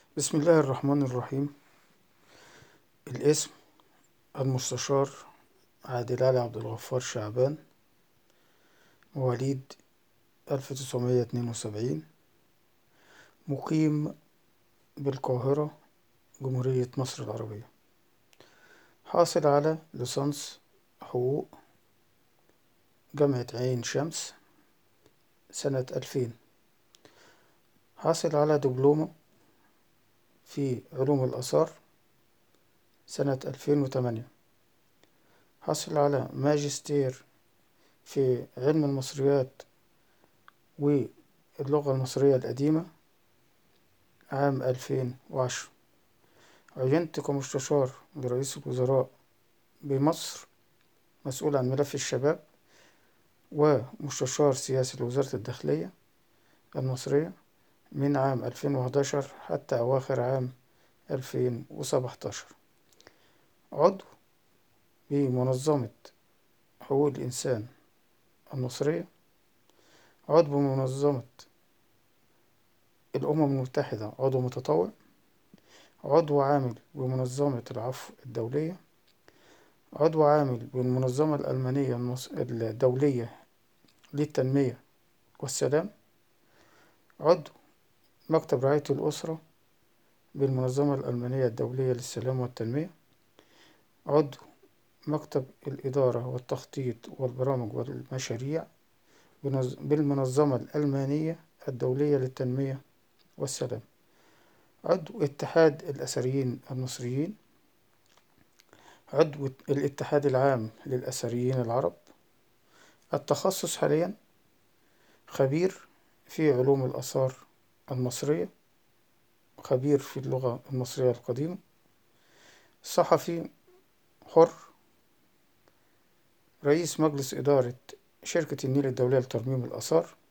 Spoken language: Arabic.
بسم الله الرحمن الرحيم. الاسم: المستشار عادل علي عبد الغفار شعبان، مواليد 1972، مقيم بالقاهرة، جمهورية مصر العربية. حاصل على ليسانس حقوق جامعة عين شمس سنة 2000. حاصل على دبلومة في علوم الآثار سنة 2008. حصل على ماجستير في علم المصريات واللغة المصرية القديمة عام 2010. عينت كمستشار لرئيس الوزراء بمصر، مسؤول عن ملف الشباب، ومستشار سياسي لوزارة الداخلية المصرية من عام 2011 حتى أواخر عام 2017. عضو بمنظمة حقوق الإنسان المصرية، عضو بمنظمة الأمم المتحدة، عضو متطوع، عضو عامل بمنظمة العفو الدولية، عضو عامل بالمنظمة الألمانية الدولية للتنمية والسلام، عضو مكتب رعاية الأسرة بالمنظمة الألمانية الدولية للسلام والتنمية، عضو مكتب الإدارة والتخطيط والبرامج والمشاريع بالمنظمة الألمانية الدولية للتنمية والسلام، عضو اتحاد الأثريين المصريين، عضو الاتحاد العام للأثريين العرب. التخصص حاليا خبير في علوم الآثار المصرية، خبير في اللغة المصرية القديمة، صحفي حر، رئيس مجلس إدارة شركة النيل الدولية لترميم الآثار،